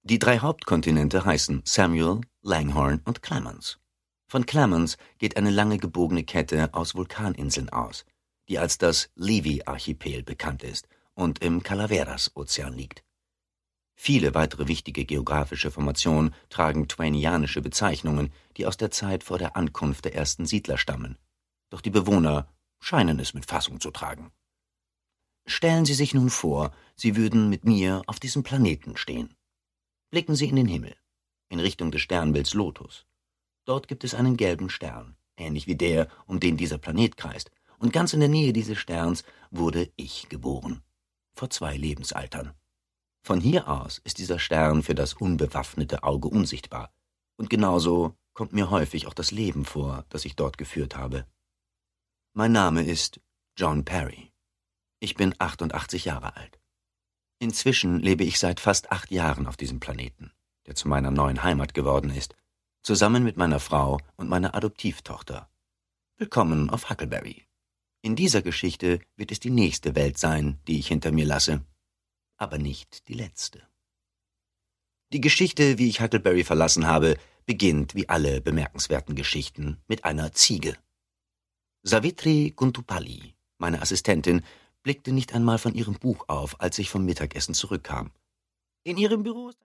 Die 3 Hauptkontinente heißen Samuel, Langhorne und Clemens. Von Clemens geht eine lange gebogene Kette aus Vulkaninseln aus, die als das Levi-Archipel bekannt ist und im Calaveras-Ozean liegt. Viele weitere wichtige geografische Formationen tragen twainianische Bezeichnungen, die aus der Zeit vor der Ankunft der ersten Siedler stammen. Doch die Bewohner scheinen es mit Fassung zu tragen. Stellen Sie sich nun vor, Sie würden mit mir auf diesem Planeten stehen. Blicken Sie in den Himmel, in Richtung des Sternbilds Lotus. Dort gibt es einen gelben Stern, ähnlich wie der, um den dieser Planet kreist, und ganz in der Nähe dieses Sterns wurde ich geboren. Vor 2 Lebensaltern. Von hier aus ist dieser Stern für das unbewaffnete Auge unsichtbar. Und genauso kommt mir häufig auch das Leben vor, das ich dort geführt habe. Mein Name ist John Perry. Ich bin 88 Jahre alt. Inzwischen lebe ich seit fast 8 Jahren auf diesem Planeten, der zu meiner neuen Heimat geworden ist, zusammen mit meiner Frau und meiner Adoptivtochter. Willkommen auf Huckleberry. In dieser Geschichte wird es die nächste Welt sein, die ich hinter mir lasse. Aber nicht die letzte. Die Geschichte, wie ich Huckleberry verlassen habe, beginnt, wie alle bemerkenswerten Geschichten, mit einer Ziege. Savitri Guntupalli, meine Assistentin, blickte nicht einmal von ihrem Buch auf, als ich vom Mittagessen zurückkam. In ihrem Büro